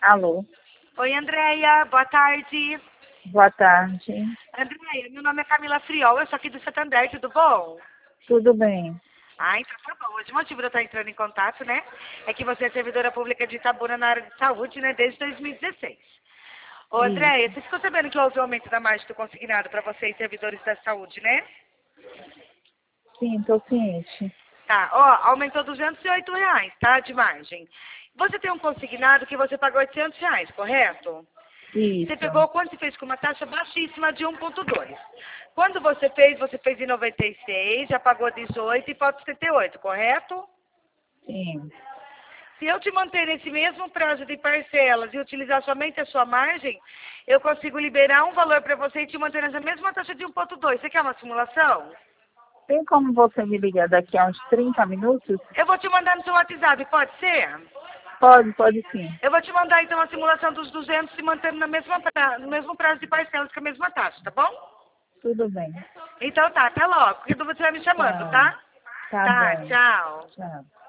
Alô, Oi, Andréia, boa tarde. boa tarde. Andréia, meu nome é Camila Friol, eu sou aqui do Santander, tudo bom? Tudo bem? Ah, então tá bom. Hoje o motivo de eu estar entrando em contato, né, é que você é servidora pública de Itabuna na área de saúde, né, desde 2016. Ô, Andréia, Isso. você ficou sabendo que houve um aumento da margem do consignado para vocês, servidores da saúde, né? Sim, estou ciente. Tá, ó, aumentou R$ 208, tá, de margem. Você tem um consignado que você pagou R$ 800, correto? Você Isso. pegou quando você fez com uma taxa baixíssima de 1,2. Quando você fez em 96, já pagou 18 e falta 78, correto? Sim. Se eu te manter nesse mesmo prazo de parcelas e utilizar somente a sua margem, eu consigo liberar um valor para você e te manter nessa mesma taxa de 1,2. Você quer uma simulação? Tem como você me ligar daqui a uns 30 minutos? Eu vou te mandar no seu WhatsApp, pode ser? Pode sim. Eu vou te mandar então a simulação dos 200 se mantendo no mesmo prazo de parcelas com a mesma taxa, tá bom? Tudo bem. Então tá, até logo. Porque você vai me chamando, Tchau. tá? Tá Tá, bom. tchau. Tchau.